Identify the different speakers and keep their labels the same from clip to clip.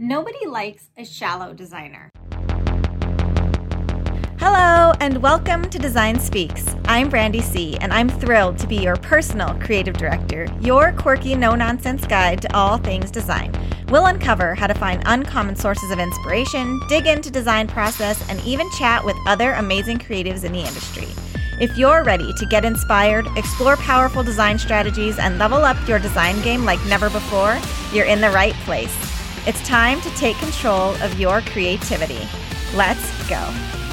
Speaker 1: Nobody likes a shallow designer.
Speaker 2: Hello, and welcome to Design Speaks. I'm Brandy C., and I'm thrilled to be your personal creative director, your quirky, no-nonsense guide to all things design. We'll uncover how to find uncommon sources of inspiration, dig into design process, and even chat with other amazing creatives in the industry. If you're ready to get inspired, explore powerful design strategies, and level up your design game like never before, you're in the right place. It's time to take control of your creativity. Let's go.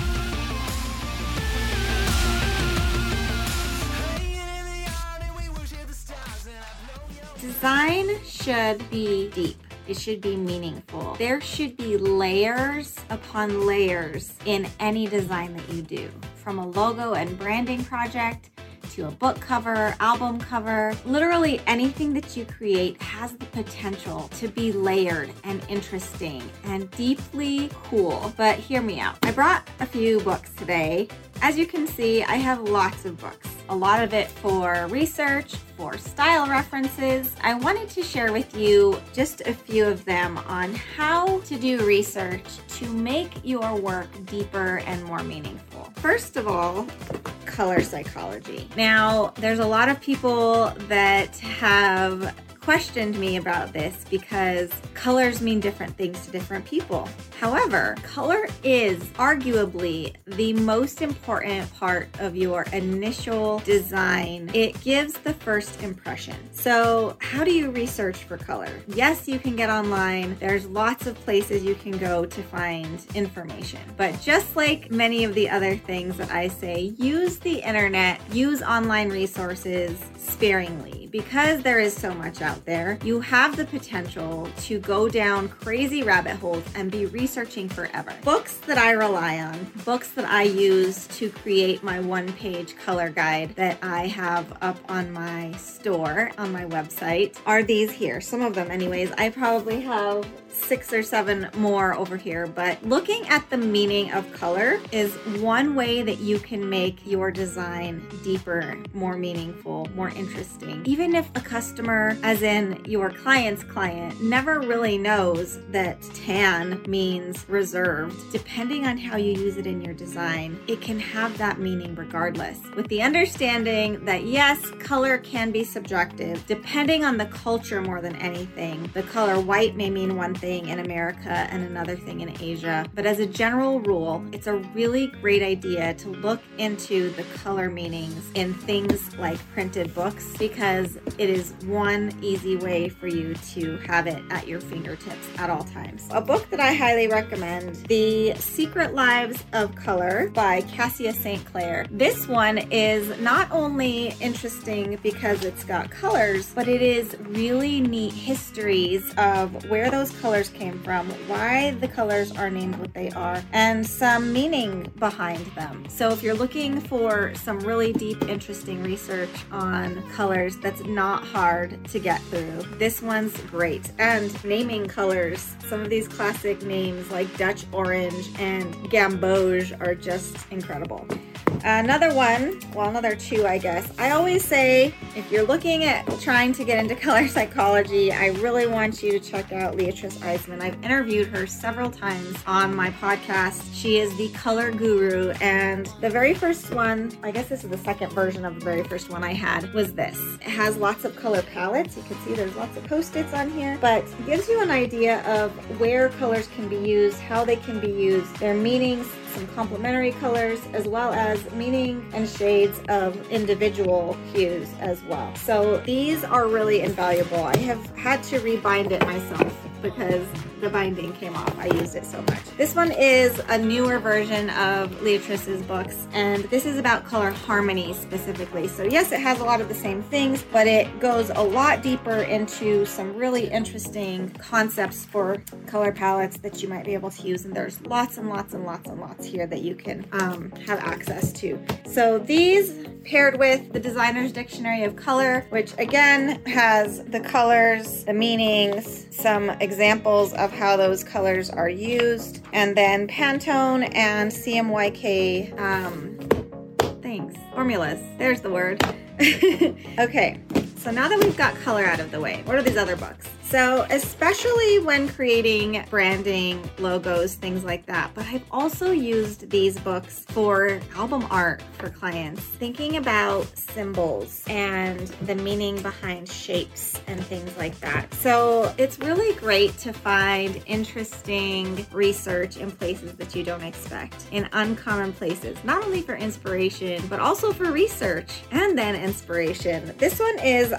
Speaker 1: Design should be deep. It should be meaningful. There should be layers upon layers in any design that you do, from a logo and branding project to a book cover, album cover. Literally anything that you create has the potential to be layered and interesting and deeply cool. But hear me out. I brought a few books today. As you can see, I have lots of books. A lot of it for research, for style references. I wanted to share with you just a few of them on how to do research to make your work deeper and more meaningful. First of all, color psychology. Now, there's a lot of people that have questioned me about this because colors mean different things to different people. However, color is arguably the most important part of your initial design. It gives the first impression. So how do you research for color? Yes, you can get online. There's lots of places you can go to find information. But just like many of the other things that I say, use the internet, use online resources sparingly. Because there is so much out there, you have the potential to go down crazy rabbit holes and be researching forever. Books that I rely on, books that I use to create my one-page color guide that I have up on my store, on my website, are these here. Some of them anyways. I probably have 6 or 7 more over here, but looking at the meaning of color is one way that you can make your design deeper, more meaningful, more interesting. Even if a customer, as in your client's client, never really knows that tan means reserved, depending on how you use it in your design, it can have that meaning regardless. With the understanding that yes, color can be subjective, depending on the culture more than anything. The color white may mean one thing in America and another thing in Asia, but as a general rule, it's a really great idea to look into the color meanings in things like printed books, because it is one easy way for you to have it at your fingertips at all times. A book that I highly recommend, The Secret Lives of Color by Cassia St. Clair. This one is not only interesting because it's got colors, but it is really neat histories of where those colors came from, why the colors are named what they are, and some meaning behind them. So if you're looking for some really deep, interesting research on colors that's not hard to get through, this one's great. And naming colors, some of these classic names like Dutch orange and gamboge are just incredible. Another one, well, another two, I guess. I always say, if you're looking at trying to get into color psychology, I really want you to check out Leatrice Eisman. I've interviewed her several times on my podcast. She is the color guru, and the very first one, I guess this is the second version of the very first one I had, was this. It has lots of color palettes. You can see there's lots of post-its on here, but it gives you an idea of where colors can be used, how they can be used, their meanings, some complementary colors, as well as meaning and shades of individual hues as well. So these are really invaluable. I have had to rebind it myself because the binding came off. I used it so much. This one is a newer version of Leatrice's books, and this is about color harmony specifically. So yes, it has a lot of the same things, but it goes a lot deeper into some really interesting concepts for color palettes that you might be able to use, and there's lots and lots and lots and lots here that you can have access to. So these paired with the Designer's Dictionary of Color, which again has the colors, the meanings, some examples of how those colors are used, and then Pantone and CMYK formulas. There's the word. Okay, so now that we've got color out of the way, what are these other books? So especially when creating branding, logos, things like that. But I've also used these books for album art for clients, thinking about symbols and the meaning behind shapes and things like that. So it's really great to find interesting research in places that you don't expect, in uncommon places, not only for inspiration, but also for research and then inspiration. This one is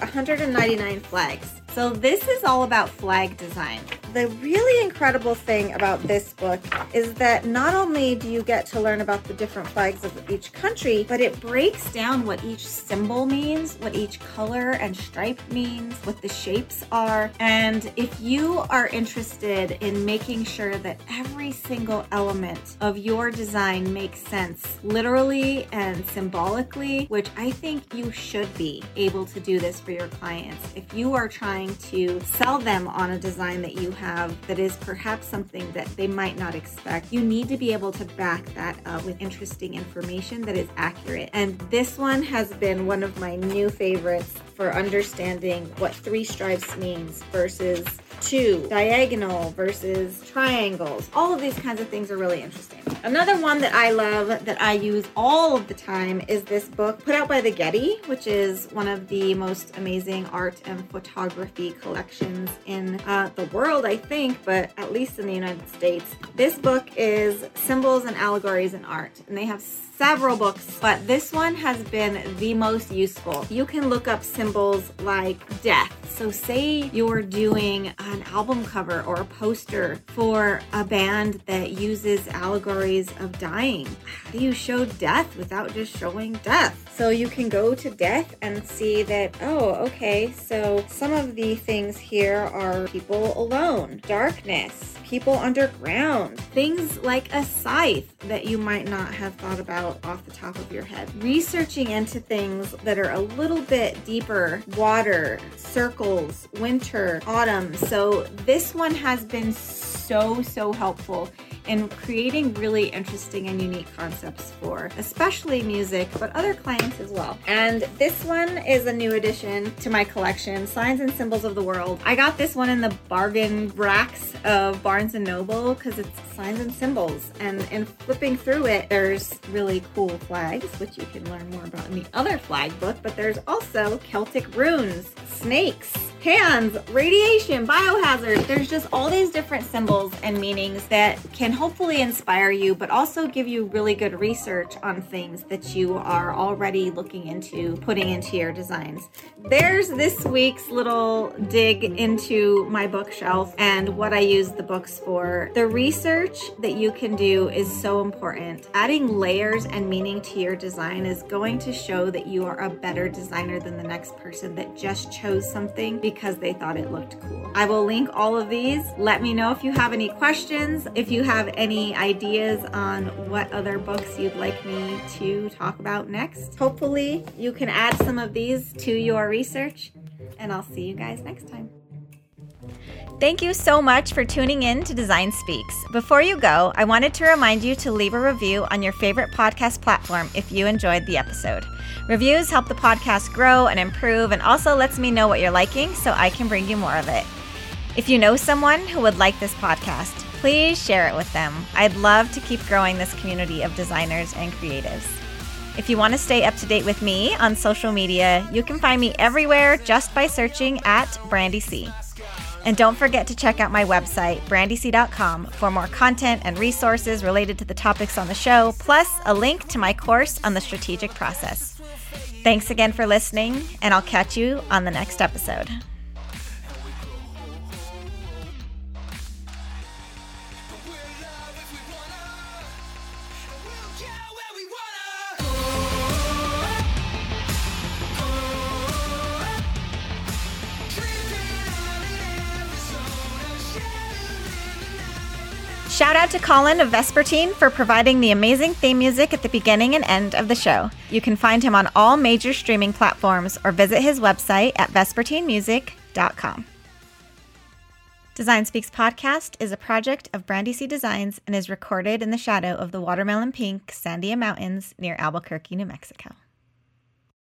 Speaker 1: 199 flags. So this is all about flag design. The really incredible thing about this book is that not only do you get to learn about the different flags of each country, but it breaks down what each symbol means, what each color and stripe means, what the shapes are. And if you are interested in making sure that every single element of your design makes sense, literally and symbolically, which I think you should be able to do this for your clients. If you are trying to sell them on a design that you have that is perhaps something that they might not expect, you need to be able to back that up with interesting information that is accurate. And this one has been one of my new favorites for understanding what 3 stripes means versus 2, diagonal versus triangles. All of these kinds of things are really interesting. Another one that I love, that I use all of the time, is this book put out by the Getty, which is one of the most amazing art and photography collections in the world, I think, but at least in the United States. This book is Symbols and Allegories in Art, and they have several books, but this one has been the most useful. You can look up symbols like death. So say you're doing an album cover or a poster for a band that uses allegories of dying. How do you show death without just showing death? So you can go to death and see that, oh, okay, so some of the things here are people alone, darkness, people underground, things like a scythe that you might not have thought about off the top of your head. Researching into things that are a little bit deeper, water, circles, winter, autumn. So this one has been so helpful in creating really interesting and unique concepts for especially music, but other clients as well. And this one is a new addition to my collection, Signs and Symbols of the World. I got this one in the bargain racks of Barnes & Noble because it's signs and symbols. And in flipping through it, there's really cool flags, which you can learn more about in the other flag book, but there's also Celtic runes, snakes, hands, radiation, biohazard. There's just all these different symbols and meanings that can hopefully inspire you, but also give you really good research on things that you are already looking into putting into your designs. There's this week's little dig into my bookshelf and what I use the books for. The research that you can do is so important. Adding layers and meaning to your design is going to show that you are a better designer than the next person that just chose something because they thought it looked cool. I will link all of these. Let me know if you have any questions, if you have any ideas on what other books you'd like me to talk about next. Hopefully you can add some of these to your research, and I'll see you guys next time.
Speaker 2: Thank you so much for tuning in to Design Speaks. Before you go, I wanted to remind you to leave a review on your favorite podcast platform if you enjoyed the episode. Reviews help the podcast grow and improve, and also lets me know what you're liking so I can bring you more of it. If you know someone who would like this podcast, please share it with them. I'd love to keep growing this community of designers and creatives. If you want to stay up to date with me on social media, you can find me everywhere just by searching at Brandy C. And don't forget to check out my website, brandyc.com, for more content and resources related to the topics on the show, plus a link to my course on the strategic process. Thanks again for listening, and I'll catch you on the next episode. Shout out to Colin of Vespertine for providing the amazing theme music at the beginning and end of the show. You can find him on all major streaming platforms or visit his website at vespertinemusic.com. Design Speaks podcast is a project of Brandy C Designs and is recorded in the shadow of the watermelon pink Sandia Mountains near Albuquerque, New Mexico.